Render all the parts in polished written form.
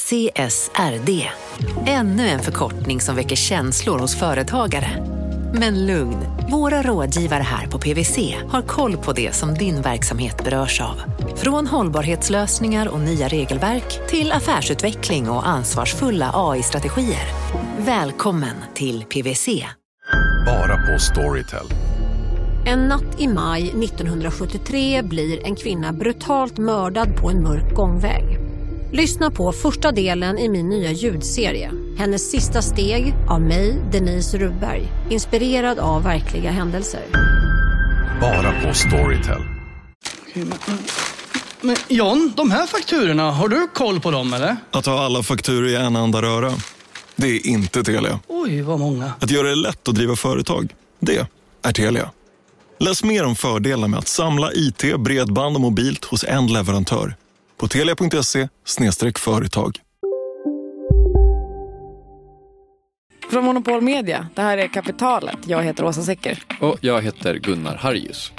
CSRD. Ännu en förkortning som väcker känslor hos företagare. Men lugn, våra rådgivare här på PwC har koll på det som din verksamhet berörs av. Från hållbarhetslösningar och nya regelverk till affärsutveckling och ansvarsfulla AI-strategier. Välkommen till PwC. Bara på Storytel. En natt i maj 1973 blir en kvinna brutalt mördad på en mörk gångväg. Lyssna på första delen i min nya ljudserie. Hennes sista steg av mig, Denise Rubberg. Inspirerad av verkliga händelser. Bara på Storytel. Men John, de här fakturorna, har du koll på dem eller? Att ha alla fakturor i en enda röra, det är inte Telia. Oj, vad många. Att göra det lätt att driva företag, det är Telia. Läs mer om fördelar med att samla IT, bredband och mobilt hos en leverantör. På telia.se/företag. Från Monopol Media, det här är Kapitalet. Jag heter Åsa Secker. Och jag heter Gunnar Harjus.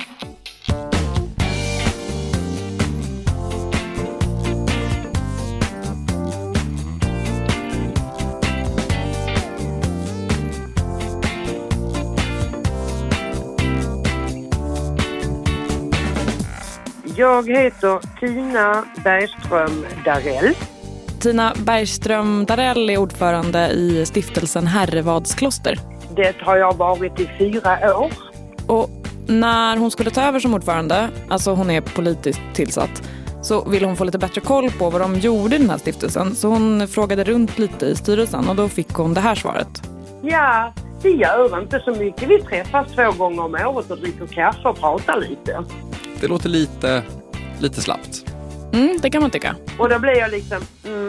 Jag heter Tina Bergström Darell. Tina Bergström Darell är ordförande i stiftelsen Herrevadskloster. Det har jag varit i 4 år. Och när hon skulle ta över som ordförande, alltså hon är politiskt tillsatt, så ville hon få lite bättre koll på vad de gjorde i den här stiftelsen. Så hon frågade runt lite i styrelsen och då fick hon det här svaret. Ja, vi gör inte så mycket. Vi träffas 2 gånger om året och dricker kaffe och pratar lite. Det låter lite slappt. Det kan man tycka. Och då blir jag liksom,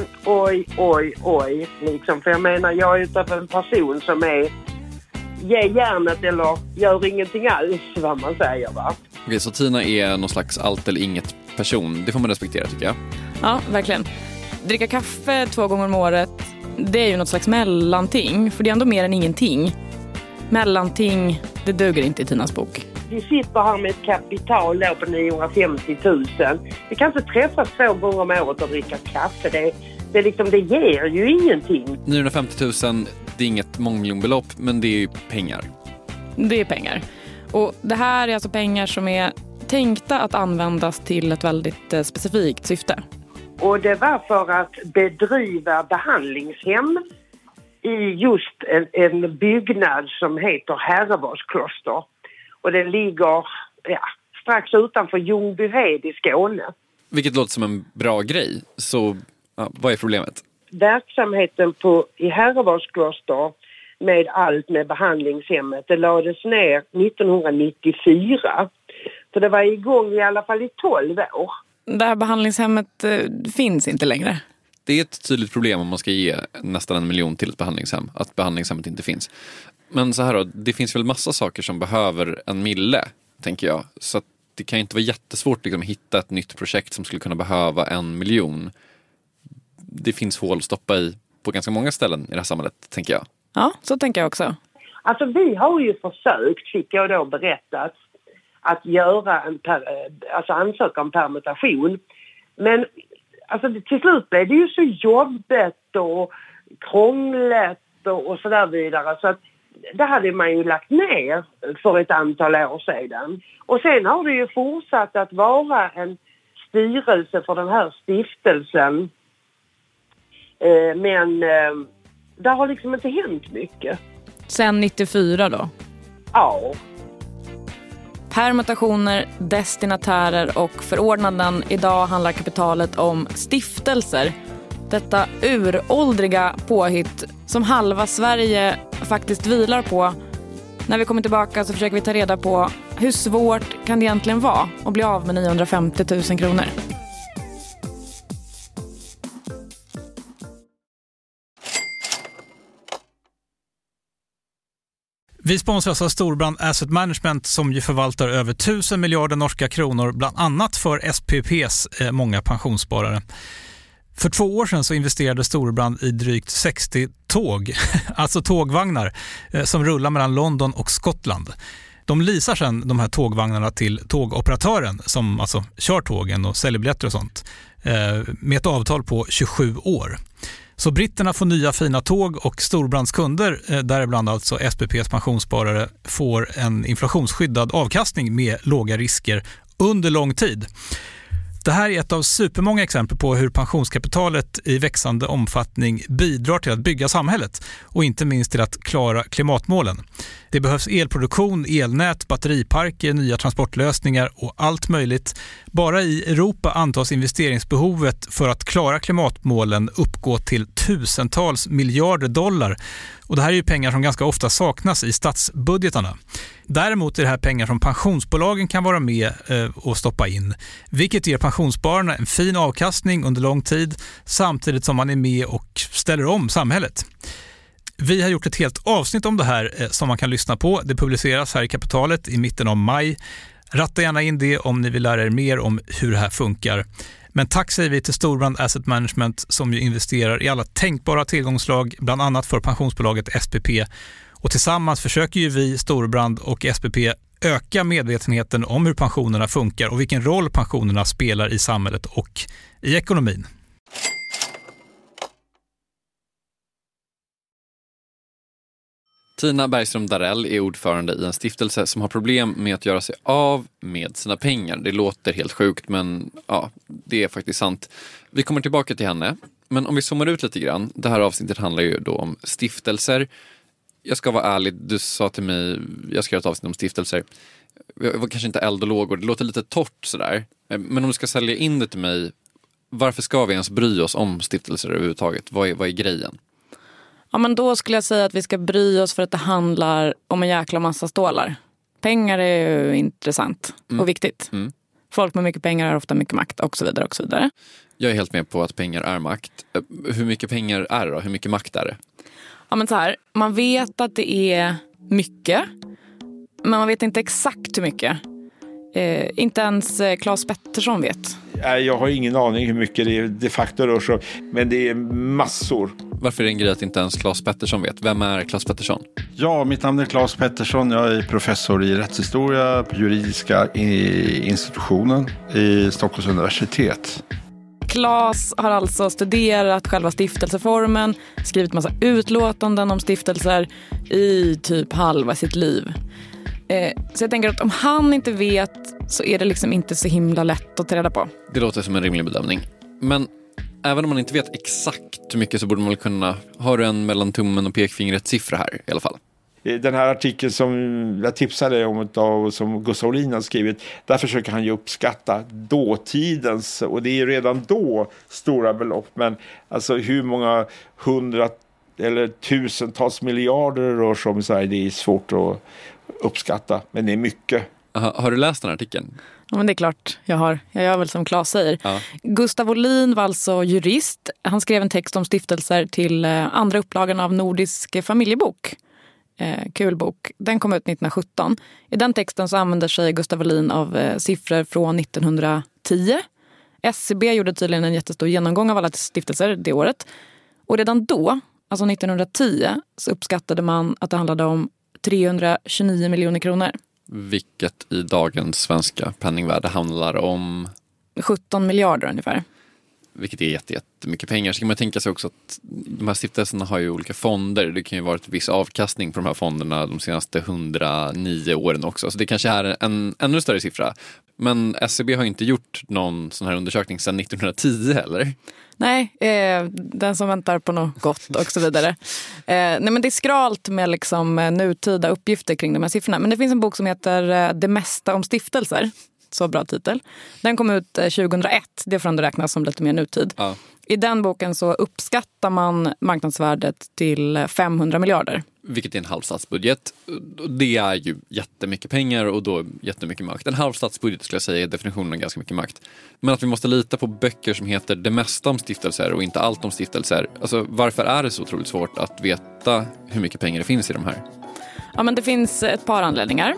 oj, liksom. För jag menar, jag är utav en person som är ge järnet eller gör ingenting alls, vad man säger, va? Okej, så Tina är någon slags allt eller inget person. Det får man respektera, tycker jag. Ja, verkligen. Dricka kaffe 2 gånger om året, det är ju något slags mellanting. För det är ändå mer än ingenting. Mellanting, det duger inte i Tinas bok. Vi sitter här med ett kapital då på 950 000. Vi kan inte träffas 2 gånger om året och dricka kaffe. Det ger ju ingenting. 950 000, det är inget mångmiljonbelopp, men det är ju pengar. Det är pengar. Och det här är alltså pengar som är tänkta att användas till ett väldigt specifikt syfte. Och det var för att bedriva behandlingshem i just en byggnad som heter Herrevadskloster. Och det ligger strax utanför Ljungbyhed i Skåne. Vilket låter som en bra grej. Så vad är problemet? Verksamheten i Herrevadskloster med allt med behandlingshemmet, det lades ner 1994. Så det var igång i alla fall i 12 år. Det här behandlingshemmet finns inte längre. Det är ett tydligt problem om man ska ge nästan 1 miljon till ett behandlingshem. Att behandlingshemmet inte finns. Men så här då, det finns väl massa saker som behöver 1 mille, tänker jag. Så att det kan inte vara jättesvårt liksom, att hitta ett nytt projekt som skulle kunna behöva 1 miljon. Det finns hål att stoppa i på ganska många ställen i det här samhället, tänker jag. Ja, så tänker jag också. Alltså vi har ju försökt, fick jag då berättat, att göra ansöka om permutation. Men alltså, till slut blev det ju så jobbigt och krångligt och så där vidare. Så att det hade man ju lagt ner för ett antal år sedan. Och sen har det ju fortsatt att vara en styrelse för den här stiftelsen. Men det har liksom inte hänt mycket. Sen 94 då? Ja. Permutationer, destinatärer och förordnanden. Idag handlar kapitalet om stiftelser. Detta uråldriga påhitt som halva Sverige faktiskt vilar på. När vi kommer tillbaka så försöker vi ta reda på hur svårt kan det egentligen vara att bli av med 950 000 kronor. Vi sponsras av Storbrand Asset Management som ju förvaltar över 1000 miljarder norska kronor, bland annat för SPPs många pensionssparare. För 2 år sedan så investerade Storbrand i drygt 60 tåg, alltså tågvagnar, som rullar mellan London och Skottland. De leasar sedan de här tågvagnarna till tågoperatören som alltså kör tågen och säljer biljetter och sånt med ett avtal på 27 år. Så britterna får nya fina tåg och Storbrandskunder, däribland alltså SPPs pensionssparare, får en inflationsskyddad avkastning med låga risker under lång tid. Det här är ett av supermånga exempel på hur pensionskapitalet i växande omfattning bidrar till att bygga samhället och inte minst till att klara klimatmålen. Det behövs elproduktion, elnät, batteriparker, nya transportlösningar och allt möjligt. Bara i Europa antas investeringsbehovet för att klara klimatmålen uppgå till tusentals miljarder dollar. Och det här är ju pengar som ganska ofta saknas i statsbudgetarna. Däremot är det här pengar som pensionsbolagen kan vara med och stoppa in, vilket ger pensionsspararna en fin avkastning under lång tid samtidigt som man är med och ställer om samhället. Vi har gjort ett helt avsnitt om det här som man kan lyssna på. Det publiceras här i Kapitalet i mitten av maj. Ratta gärna in det om ni vill lära er mer om hur det här funkar. Men tack säger vi till Storbrand Asset Management som ju investerar i alla tänkbara tillgångslag, bland annat för pensionsbolaget SPP. Och tillsammans försöker ju vi, Storbrand och SPP, öka medvetenheten om hur pensionerna funkar och vilken roll pensionerna spelar i samhället och i ekonomin. Tina Bergström Darell är ordförande i en stiftelse som har problem med att göra sig av med sina pengar. Det låter helt sjukt, men ja, det är faktiskt sant. Vi kommer tillbaka till henne. Men om vi zoomar ut lite grann. Det här avsnittet handlar ju då om stiftelser. Jag ska vara ärlig, du sa till mig, jag ska göra ett avsnitt om stiftelser. Jag var kanske inte eld och lågor, det låter lite torrt sådär. Men om du ska sälja in det till mig, varför ska vi ens bry oss om stiftelser överhuvudtaget? Vad är grejen? Ja, men då skulle jag säga att vi ska bry oss för att det handlar om en jäkla massa stålar. Pengar är ju intressant och viktigt. Mm. Folk med mycket pengar har ofta mycket makt och så vidare och så vidare. Jag är helt med på att pengar är makt. Hur mycket pengar är det då? Hur mycket makt är det? Ja, men så här, man vet att det är mycket, men man vet inte exakt hur mycket. Inte ens Claes Pettersson vet. Jag har ingen aning hur mycket det de facto rör sig, men det är massor. Varför är det en grej att inte ens Claes Pettersson vet? Vem är Claes Pettersson? Ja, mitt namn är Claes Pettersson. Jag är professor i rättshistoria på juridiska institutionen i Stockholms universitet. Claes har alltså studerat själva stiftelseformen, skrivit massa utlåtanden om stiftelser i typ halva sitt liv. Så jag tänker att om han inte vet så är det liksom inte så himla lätt att ta reda på. Det låter som en rimlig bedömning. Men även om man inte vet exakt hur mycket så borde man väl kunna ha en mellan tummen och pekfingret siffra här i alla fall. Den här artikeln som jag tipsade om och som Gustav Olin har skrivit, där försöker han ju uppskatta dåtidens, och det är ju redan då stora belopp, men alltså hur många 100 eller tusentals miljarder rör sig om, så här, det är svårt att uppskatta, men det är mycket. Har du läst den här artikeln? Ja, men det är klart jag har. Jag gör väl som Claes säger. Ja. Gustav Olin var alltså jurist. Han skrev en text om stiftelser till andra upplagan av Nordisk familjebok. Kul bok. Den kom ut 1917. I den texten så använder sig Gustav Olin av siffror från 1910. SCB gjorde tydligen en jättestor genomgång av alla stiftelser det året. Och redan då, alltså 1910, så uppskattade man att det handlade om 329 miljoner kronor. Vilket i dagens svenska penningvärde handlar om 17 miljarder ungefär. Vilket är jättemycket pengar. Så kan man tänka sig också att de här stiftelserna har ju olika fonder. Det kan ju vara ett viss avkastning på de här fonderna de senaste 109 åren också. Så det kanske är en ännu större siffra. Men SCB har inte gjort någon sån här undersökning sedan 1910 heller. Nej, den som väntar på något gott och så vidare. Nej, men det är skralt med liksom nutida uppgifter kring de här siffrorna. Men det finns en bok som heter Det mesta om stiftelser. Så bra titel. Den kom ut 2001. Det får ändå räknas som lite mer nutid. Ja. I den boken så uppskattar man marknadsvärdet till 500 miljarder. Vilket är en halv statsbudget. Det är ju jättemycket pengar och då jättemycket makt. En halv statsbudget skulle jag säga är definitionen av ganska mycket makt. Men att vi måste lita på böcker som heter Det mesta om stiftelser och inte allt om stiftelser. Alltså varför är det så otroligt svårt att veta hur mycket pengar det finns i de här? Ja, men det finns ett par anledningar.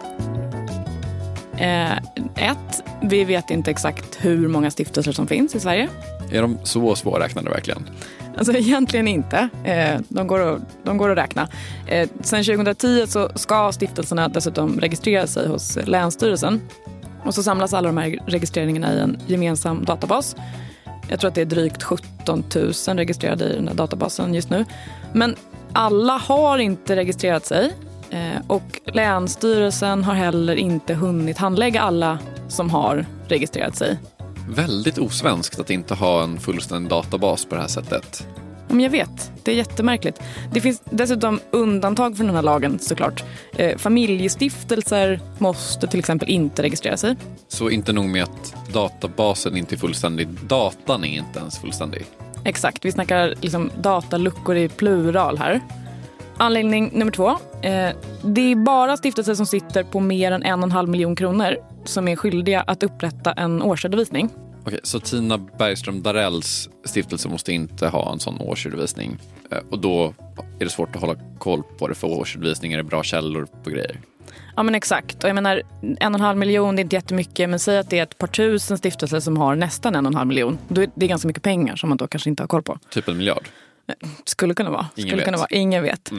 Vi vet inte exakt hur många stiftelser som finns i Sverige. Är de så svårräknade verkligen? Alltså egentligen inte. De går att räkna. Sen 2010 så ska stiftelserna dessutom registrera sig hos Länsstyrelsen. Och så samlas alla de här registreringarna i en gemensam databas. Jag tror att det är drygt 17 000 registrerade i den här databasen just nu. Men alla har inte registrerat sig. Och Länsstyrelsen har heller inte hunnit handlägga alla som har registrerat sig. Väldigt osvenskt att inte ha en fullständig databas på det här sättet. Men jag vet, det är jättemärkligt. Det finns dessutom undantag från den här lagen såklart. Familjestiftelser måste till exempel inte registrera sig. Så inte nog med att databasen inte är fullständig, datan är inte ens fullständig. Exakt, vi snackar liksom dataluckor i plural här. Anledning nummer 2. Det är bara stiftelser som sitter på mer än 1,5 miljon kronor som är skyldiga att upprätta en årsredovisning. Okej, så Tina Bergström Darells stiftelse måste inte ha en sån årsredovisning. Och då är det svårt att hålla koll på det, för årsredovisningar är bra källor på grejer. Ja men exakt, och jag menar 1,5 miljon det är inte jättemycket, men säg att det är ett par tusen stiftelser som har nästan 1,5 miljon. Då är det ganska mycket pengar som man då kanske inte har koll på. Typ 1 miljard? Skulle kunna vara. Ingen vet.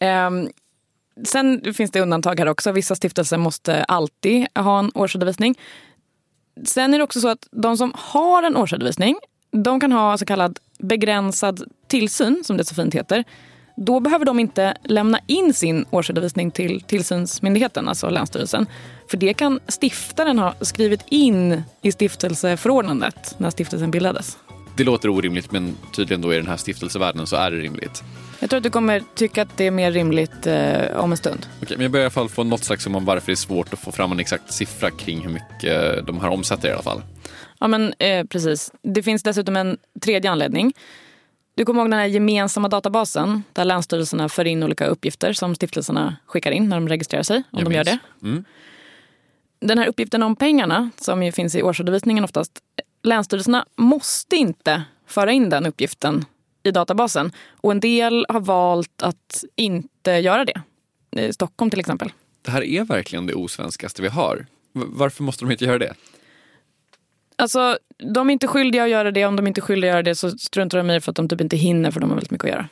Sen finns det undantag här också. Vissa stiftelser måste alltid ha en årsredovisning. Sen är det också så att de som har en årsredovisning, de kan ha så kallad begränsad tillsyn, som det så fint heter. Då behöver de inte lämna in sin årsredovisning till tillsynsmyndigheten, alltså Länsstyrelsen. För det kan stiftaren ha skrivit in i stiftelseförordnandet när stiftelsen bildades. Det låter orimligt, men tydligen då i den här stiftelsevärlden så är det rimligt. Jag tror att du kommer tycka att det är mer rimligt om en stund. Okej, men jag börjar i alla fall få något slags om varför det är svårt att få fram en exakt siffra kring hur mycket de här omsätter i alla fall. Ja, men precis. Det finns dessutom en tredje anledning. Du kommer ihåg den här gemensamma databasen där länsstyrelserna för in olika uppgifter som stiftelserna skickar in när de registrerar sig, om de gör det. Den här uppgiften om pengarna, som ju finns i årsredovisningen oftast, länsstyrelserna måste inte föra in den uppgiften i databasen. Och en del har valt att inte göra det. I Stockholm till exempel. Det här är verkligen det osvenskaste vi har. Varför måste de inte göra det? Alltså, de är inte skyldiga att göra det. Om de inte är skyldiga att göra det så struntar de i för att de typ inte hinner, för de har väldigt mycket att göra.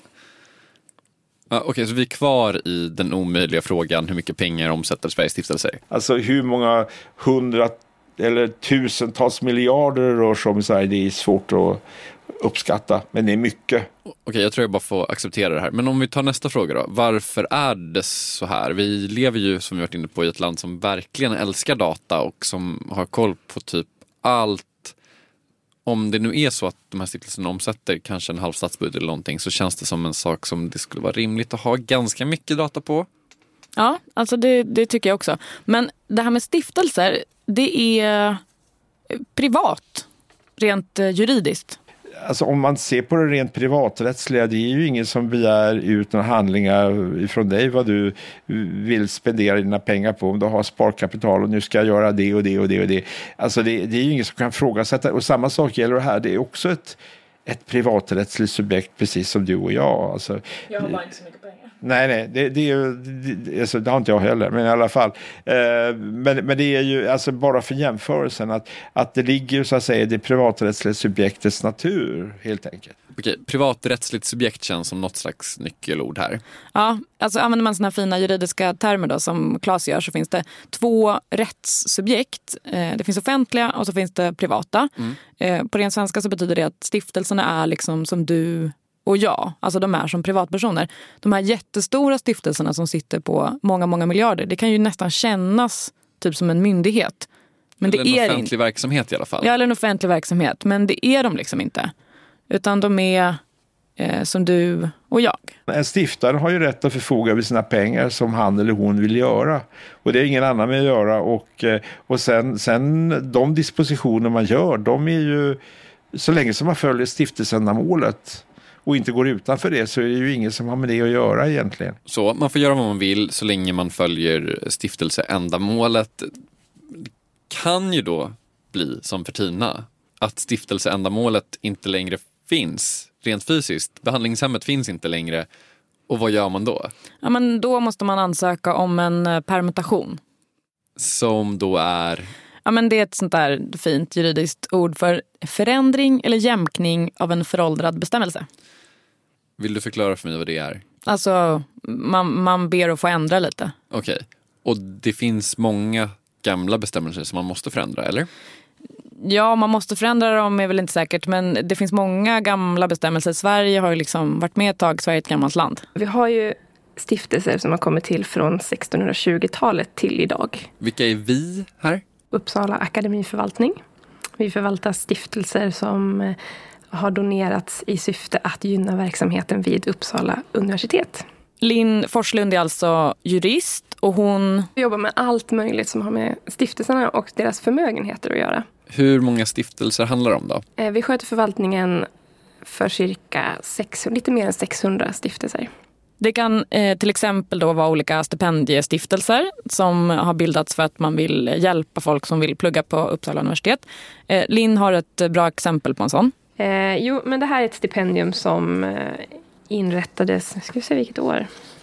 Okej, så vi är kvar i den omöjliga frågan hur mycket pengar omsätter Sveriges stiftelser? Alltså hur många 100 eller tusentals miljarder rör sig om, så här, det är svårt att uppskatta, men det är mycket. Okej, jag tror jag bara får acceptera det här. Men om vi tar nästa fråga då. Varför är det så här? Vi lever ju, som vi varit inne på, i ett land som verkligen älskar data och som har koll på typ allt. Om det nu är så att de här stiftelserna omsätter kanske en halv statsbudget eller någonting, så känns det som en sak som det skulle vara rimligt att ha ganska mycket data på. Ja, alltså det tycker jag också. Men det här med stiftelser, det är privat, rent juridiskt. Alltså om man ser på det rent privaträttsliga, det är ju ingen som begär ut några handlingar ifrån dig vad du vill spendera dina pengar på. Om du har sparkapital och nu ska jag göra det och det och det och det. Alltså det är ju ingen som kan frågasätta. Och samma sak gäller det här. Det är också ett privaträttsligt subjekt precis som du och jag. Alltså, jag har bara inte så mycket pengar. Nej, det har inte jag heller, men i alla fall. Men det är ju alltså bara för jämförelsen att det ligger så att säga det privaträttsliga subjektets natur, helt enkelt. Okej, privaträttsligt subjekt känns som något slags nyckelord här. Ja, alltså använder man såna här fina juridiska termer då, som Claes gör, så finns det 2 rättssubjekt. Det finns offentliga och så finns det privata. På ren svenska så betyder det att stiftelserna är liksom som du och jag, alltså de är som privatpersoner. De här jättestora stiftelserna som sitter på många, många miljarder, det kan ju nästan kännas typ som en myndighet. Men eller det är en offentlig verksamhet i alla fall. Ja, eller en offentlig verksamhet, men det är de liksom inte. Utan de är som du och jag. En stiftare har ju rätt att förfoga över sina pengar som han eller hon vill göra. Och det är ingen annan med att göra. Och sen de dispositioner man gör, de är ju, så länge som man följer stiftelseändamålet och inte går utanför det, så är det ju ingen som har med det att göra egentligen. Så man får göra vad man vill så länge man följer stiftelseändamålet. Kan ju då bli som för Tina, att stiftelseändamålet inte längre finns rent fysiskt. Behandlingshemmet finns inte längre. Och vad gör man då? Ja, men då måste man ansöka om en permutation. Som då är? Ja, men det är ett sånt där fint juridiskt ord för förändring eller jämkning av en föråldrad bestämmelse. Vill du förklara för mig vad det är? Alltså, man ber att få ändra lite. Okej. Och det finns många gamla bestämmelser som man måste förändra, eller? Ja, man måste förändra dem är väl inte säkert, men det finns många gamla bestämmelser. Sverige har ju liksom varit med ett tag, Sverige är ett gammalt land. Vi har ju stiftelser som har kommit till från 1620-talet till idag. Vilka är vi här? Uppsala akademiförvaltning. Vi förvaltar stiftelser som har donerats i syfte att gynna verksamheten vid Uppsala universitet. Linn Forslund är alltså jurist och hon jobbar med allt möjligt som har med stiftelserna och deras förmögenheter att göra. Hur många stiftelser handlar det om då? Vi sköter förvaltningen för cirka lite mer än 600 stiftelser. Det kan till exempel då vara olika stipendiestiftelser som har bildats för att man vill hjälpa folk som vill plugga på Uppsala universitet. Linn har ett bra exempel på en sån. Jo, men det här är ett stipendium som inrättades, ska vi se vilket år?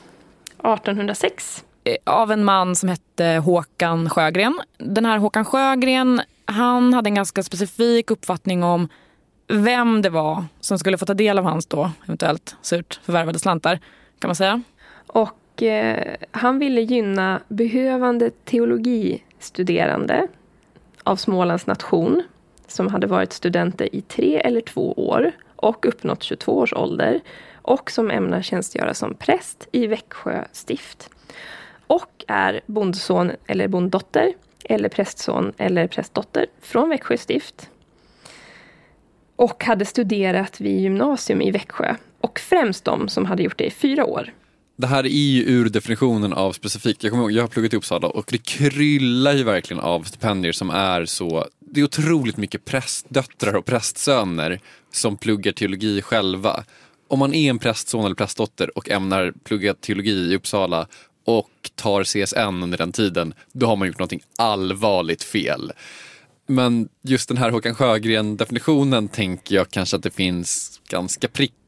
1806. Av en man som hette Håkan Sjögren. Den här Håkan Sjögren, han hade en ganska specifik uppfattning om vem det var som skulle få ta del av hans då eventuellt surt förvärvade slantar, kan man säga. Och han ville gynna behövande teologistuderande av Smålands nation som hade varit studenter i 3 eller 2 år och uppnått 22 års ålder och som ämnar tjänstgöra som präst i Växjö stift. Och är bondson eller bonddotter eller prästson eller prästdotter från Växjö stift. Och hade studerat vid gymnasium i Växjö. Och främst de som hade gjort det i 4 år. Det här är ju ur definitionen av specifikt. Jag kommer ihåg, jag har pluggat i Uppsala och det kryllar ju verkligen av stipendier som är så. Det är otroligt mycket prästdöttrar och prästsöner som pluggar teologi själva. Om man är en prästson eller prästdotter och ämnar plugga teologi i Uppsala och tar CSN under den tiden, då har man gjort någonting allvarligt fel. Men just den här Håkan Sjögren-definitionen tänker jag kanske att det finns ganska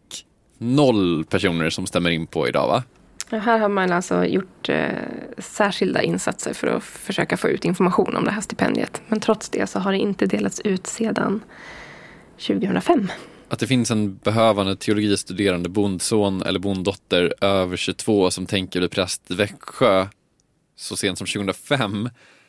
0 personer som stämmer in på idag, va? Här har man alltså gjort särskilda insatser för att försöka få ut information om det här stipendiet. Men trots det så har det inte delats ut sedan 2005. Att det finns en behövande teologistuderande bondson eller bonddotter över 22 som tänker bli präst i Växjö så sent som 2005,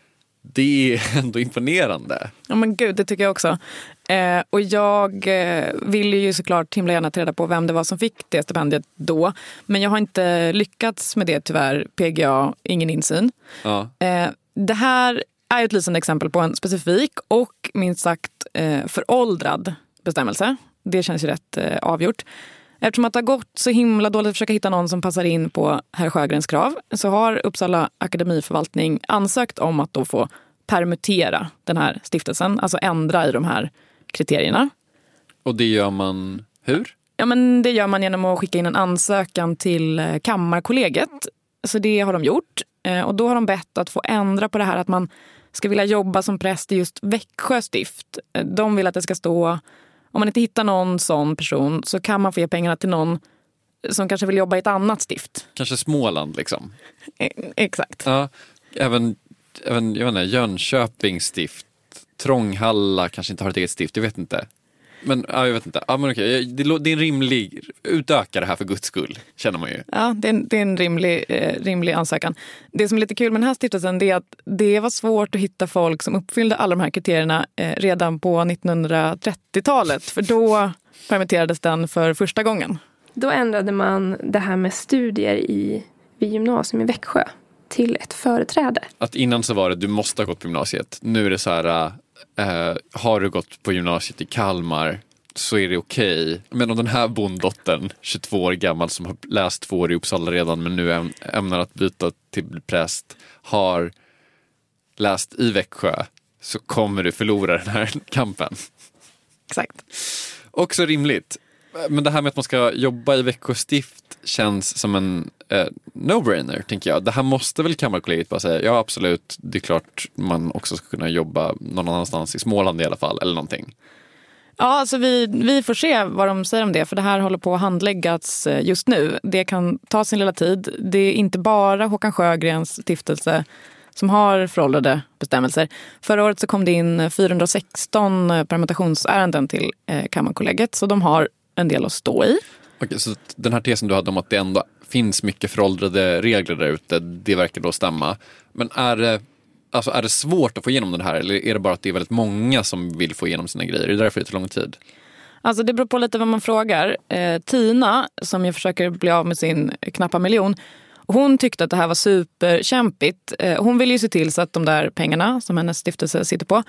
det är ändå imponerande. Ja men gud, det tycker jag också. Och jag ville ju såklart himla gärna ta reda på vem det var som fick det stipendiet då. Men jag har inte lyckats med det tyvärr. PGA, ingen insyn. Ja. Det här är ett lysande exempel på en specifik och minst sagt föråldrad bestämmelse. Det känns ju rätt avgjort. Eftersom att det har gått så himla dåligt att försöka hitta någon som passar in på herr Sjögrens krav så har Uppsala akademiförvaltning ansökt om att då få permutera den här stiftelsen, alltså ändra i de här kriterierna. Och det gör man hur? Ja men det gör man genom att skicka in en ansökan till Kammarkollegiet. Så det har de gjort och då har de bett att få ändra på det här att man ska vilja jobba som präst i just Växjö stift. De vill att det ska stå, om man inte hittar någon sån person så kan man få ge pengarna till någon som kanske vill jobba i ett annat stift. Kanske Småland liksom. Exakt. Ja, även jag vet inte, Jönköping stift, Trånghalla kanske inte har ett eget stift, jag vet inte. Men ja, jag vet inte. Ja, men okej. Det är en rimlig, utöka det här för Guds skull, känner man ju. Ja, det är en rimlig ansökan. Det som är lite kul med den här stiftelsen är att det var svårt att hitta folk som uppfyllde alla de här kriterierna redan på 1930-talet. För då permitterades den för första gången. Då ändrade man det här med studier vid gymnasium i Växjö till ett företräde. Att innan så var det, du måste ha gått på gymnasiet. Nu är det så här, har du gått på gymnasiet i Kalmar så är det okej. Men om den här bonddottern, 22 år gammal som har läst 2 år i Uppsala redan men nu ämnar att byta till präst, har läst i Växjö, så kommer du förlora den här kampen. Exakt. Också rimligt. Men det här med att man ska jobba i Växjö stift känns som en no-brainer, tänker jag. Det här måste väl Kammarkollegiet bara säga, ja absolut, det är klart man också ska kunna jobba någon annanstans i Småland i alla fall, eller någonting. Ja, alltså vi får se vad de säger om det, för det här håller på att handläggas just nu. Det kan ta sin lilla tid. Det är inte bara Håkan Sjögrens stiftelse som har föråldrade bestämmelser. Förra året så kom det in 416 permutationsärenden till Kammarkollegiet, så de har en del att stå i. Okej, så den här tesen du hade om att det ändå finns mycket föråldrade regler där ute, det verkar då stämma. Men är det svårt att få igenom den här, eller är det bara att det är väldigt många som vill få igenom sina grejer? Är det därför det tar lång tid? Alltså det beror på lite vad man frågar. Tina, som jag försöker bli av med sin knappa miljon, hon tyckte att det här var superkämpigt. Hon ville ju se till så att de där pengarna som hennes stiftelse sitter på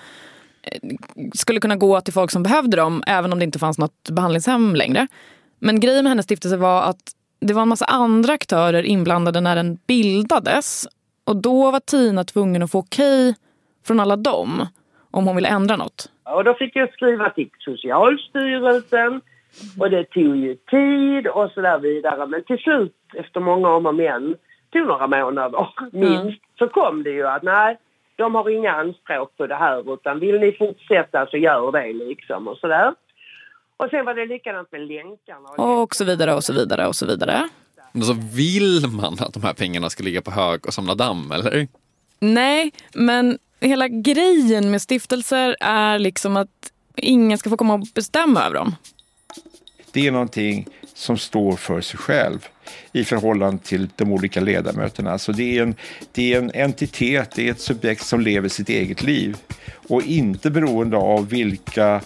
skulle kunna gå till folk som behövde dem, även om det inte fanns något behandlingshem längre. Men grejen med hennes stiftelse var att det var en massa andra aktörer inblandade när den bildades. Och då var Tina tvungen att få okej från alla dem om hon ville ändra något. Och då fick jag skriva till Socialstyrelsen och det tog ju tid och så där vidare. Men till slut, efter många om och men, tog några månader minst, så kom det ju att nej, de har inga anspråk på det här, utan vill ni fortsätta så gör det liksom och sådär. Och sen var det likadant med länkarna. Och så vidare och så vidare och så vidare. Men så vill man att de här pengarna ska ligga på hög och samla damm, eller? Nej, men hela grejen med stiftelser är liksom att ingen ska få komma och bestämma över dem. Det är någonting som står för sig själv i förhållande till de olika ledamöterna. Alltså det är en entitet, det är ett subjekt som lever sitt eget liv och inte beroende av vilka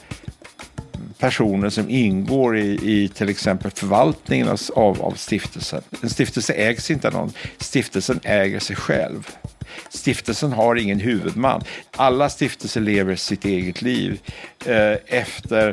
personer som ingår i till exempel förvaltningen av stiftelsen. En stiftelse ägs inte av någon. Stiftelsen äger sig själv. Stiftelsen har ingen huvudman. Alla stiftelser lever sitt eget liv efter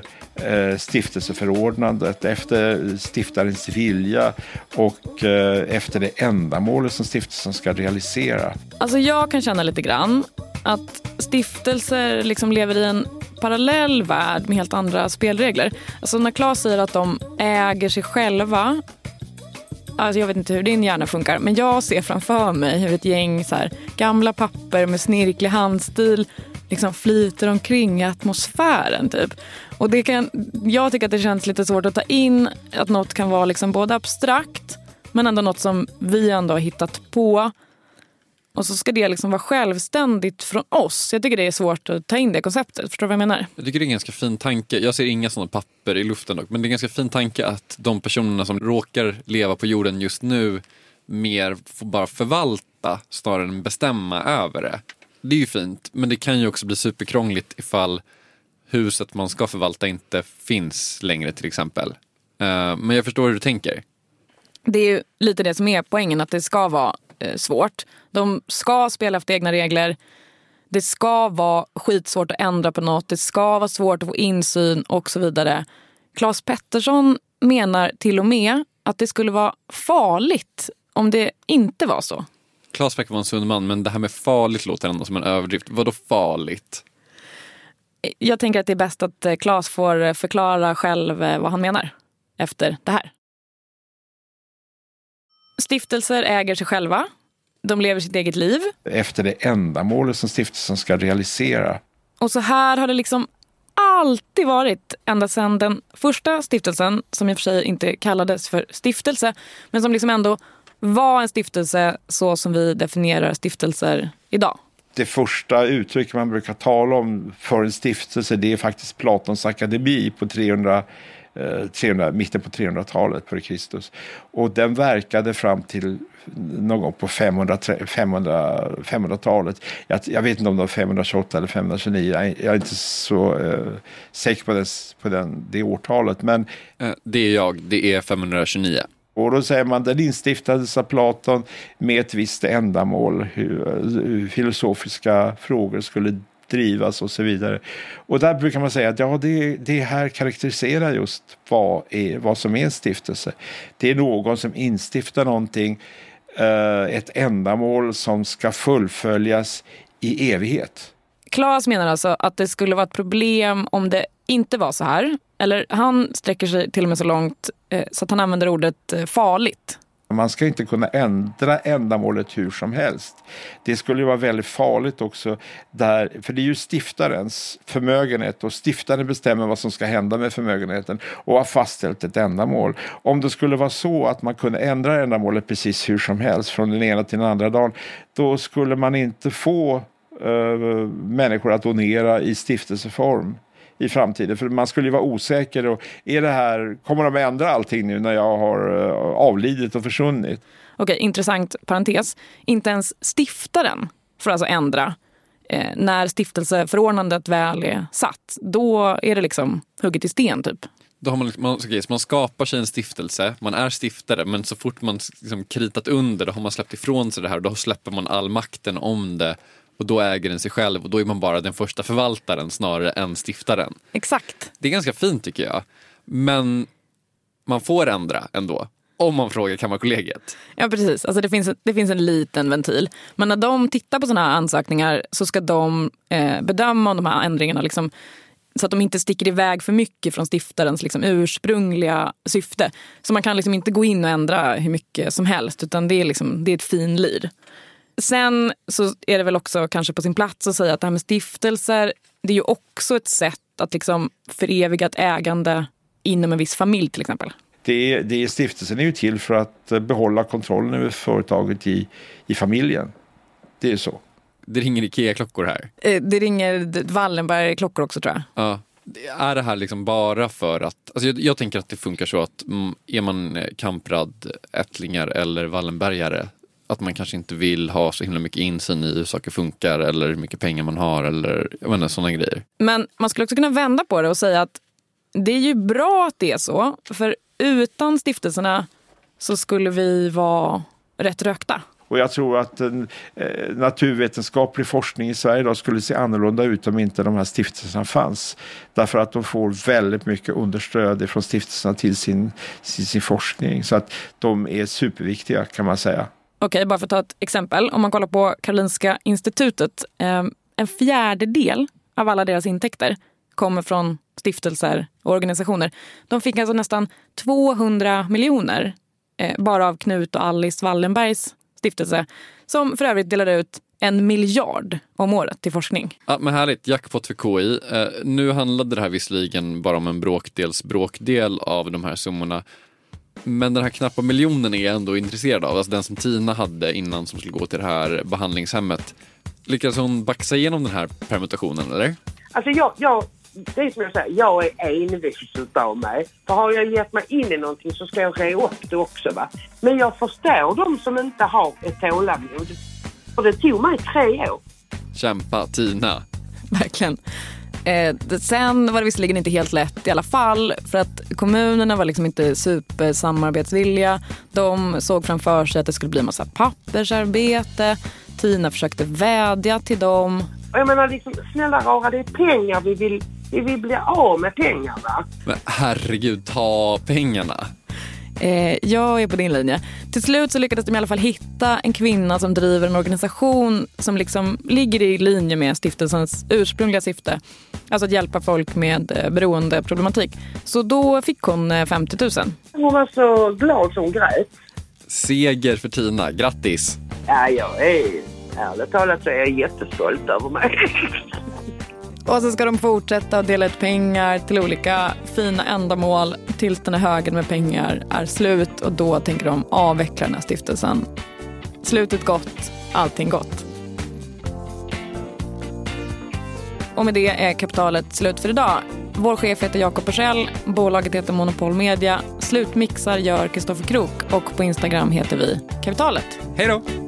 stiftelseförordnandet, efter stiftarens vilja och efter det ändamålet som stiftelsen ska realisera. Alltså jag kan känna lite grann att stiftelser liksom lever i en parallell värld med helt andra spelregler. Alltså när Claes säger att de äger sig själva, alltså jag vet inte hur din hjärna funkar, men jag ser framför mig hur ett gäng så här gamla papper med snirklig handstil liksom flyter omkring i atmosfären typ. Och jag tycker att det känns lite svårt att ta in att något kan vara liksom både abstrakt men ändå något som vi ändå har hittat på. Och så ska det liksom vara självständigt från oss. Jag tycker det är svårt att ta in det konceptet. Förstår du vad jag menar? Jag tycker det är en ganska fin tanke. Jag ser inga sådana papper i luften dock. Men det är en ganska fin tanke att de personerna som råkar leva på jorden just nu mer får bara förvalta snarare än bestämma över det. Det är ju fint. Men det kan ju också bli superkrångligt ifall huset man ska förvalta inte finns längre till exempel. Men jag förstår hur du tänker. Det är ju lite det som är poängen, att det ska vara svårt. De ska spela efter egna regler. Det ska vara skitsvårt att ändra på något. Det ska vara svårt att få insyn och så vidare. Claes Pettersson menar till och med att det skulle vara farligt om det inte var så. Claes verkar vara en sund man, men det här med farligt låter ändå som en överdrift. Vadå farligt? Jag tänker att det är bäst att Claes får förklara själv vad han menar efter det här. Stiftelser äger sig själva. De lever sitt eget liv. Efter det ändamålet som stiftelsen ska realisera. Och så här har det liksom alltid varit ända sedan den första stiftelsen, som i och för sig inte kallades för stiftelse, men som liksom ändå var en stiftelse så som vi definierar stiftelser idag. Det första uttryck man brukar tala om för en stiftelse, det är faktiskt Platons akademi på mitten på 300-talet före Kristus. Och den verkade fram till någon gång på 500-talet. Jag vet inte om det var 528 eller 529. Jag är inte så säker på det årtalet. Men det är 529. Och då säger man, den instiftades av Platon med ett visst ändamål, hur filosofiska frågor skulle drivas och så vidare. Och där brukar man säga att det här karaktäriserar just vad som är en stiftelse. Det är någon som instiftar någonting, ett ändamål som ska fullföljas i evighet. Claes menar alltså att det skulle vara ett problem om det inte var så här. Eller han sträcker sig till och med så långt så att han använder ordet farligt. Man ska inte kunna ändra ändamålet hur som helst. Det skulle ju vara väldigt farligt också, för det är ju stiftarens förmögenhet och stiftaren bestämmer vad som ska hända med förmögenheten och har fastställt ett ändamål. Om det skulle vara så att man kunde ändra ändamålet precis hur som helst från den ena till den andra dagen, då skulle man inte få människor att donera i stiftelseform i framtiden. För man skulle ju vara osäker. Och kommer de att ändra allting nu när jag har avlidit och försvunnit? Okej, intressant parentes. Inte ens stiftaren får alltså ändra. När stiftelseförordnandet väl är satt, då är det liksom hugget i sten typ. Då har man skapar sig en stiftelse, man är stiftare, men så fort man liksom kritat under, då har man släppt ifrån sig det här och då släpper man all makten om det och då äger den sig själv och då är man bara den första förvaltaren snarare än stiftaren. Exakt. Det är ganska fint tycker jag, men man får ändra ändå. Om man frågar Kammarkollegiet. Ja, precis. Alltså det finns en liten ventil. Men när de tittar på sådana här ansökningar så ska de bedöma om de här ändringarna liksom, så att de inte sticker iväg för mycket från stiftarens liksom, ursprungliga syfte. Så man kan liksom inte gå in och ändra hur mycket som helst, utan det är ett finlir. Sen så är det väl också kanske på sin plats att säga att det här med stiftelser, det är ju också ett sätt att liksom föreviga ett ägande inom en viss familj till exempel. Stiftelsen är ju till för att behålla kontrollen över företaget i familjen. Det är så. Det ringer Ikea-klockor här. Det ringer Wallenberg-klockor också tror jag. Ja. Är det här liksom bara för att... Alltså jag tänker att det funkar så att är man Kamprad, ättlingar eller Wallenbergare, att man kanske inte vill ha så himla mycket insyn i hur saker funkar eller hur mycket pengar man har eller jag menar, sådana grejer. Men man skulle också kunna vända på det och säga att det är ju bra att det är så, för utan stiftelserna så skulle vi vara rätt rökta. Och jag tror att naturvetenskaplig forskning i Sverige då skulle se annorlunda ut om inte de här stiftelserna fanns. Därför att de får väldigt mycket understöd från stiftelserna till sin forskning. Så att de är superviktiga kan man säga. Okej, bara för att ta ett exempel. Om man kollar på Karolinska institutet. 1/4 av alla deras intäkter kommer från stiftelser och organisationer. De fick alltså nästan 200 miljoner bara av Knut och Alice Wallenbergs stiftelse, som för övrigt delar ut 1 miljard om året till forskning. Ja, men härligt. Jackpot för KI. Nu handlade det här visserligen bara om en bråkdel av de här summorna. Men den här knappa miljonen är jag ändå intresserad av. Alltså den som Tina hade innan som skulle gå till det här behandlingshemmet. Lyckades hon baxa igenom den här permutationen, eller? Alltså det är som jag säger, jag är envis utav mig. För har jag gett mig in i någonting så ska jag reda upp det också va. Men jag förstår de som inte har ett tålamod. Och det tog mig 3 år. Kämpa, Tina. Verkligen. Sen var det visserligen inte helt lätt i alla fall. För att kommunerna var liksom inte supersamarbetsvilliga. De såg framför sig att det skulle bli en massa pappersarbete. Tina försökte vädja till dem. Och jag menar liksom, snälla rara, det är pengar vi vill bli av med pengar va? Men herregud, ta pengarna. Jag är på din linje. Till slut så lyckades de i alla fall hitta en kvinna som driver en organisation som liksom ligger i linje med stiftelsens ursprungliga syfte. Alltså att hjälpa folk med beroendeproblematik. Så då fick hon 50 000. Hon var så glad som grät. Seger för Tina, grattis. Ja, jag är ärligt talat så är jag jättestolt över mig. Och så ska de fortsätta att dela ut pengar till olika fina ändamål tills den här högen med pengar är slut. Och då tänker de avveckla den här stiftelsen. Slutet gott, allting gott. Och med det är Kapitalet slut för idag. Vår chef heter Jakob Persell, bolaget heter Monopol Media, slutmixar gör Kristoffer Krok och på Instagram heter vi Kapitalet. Hej då!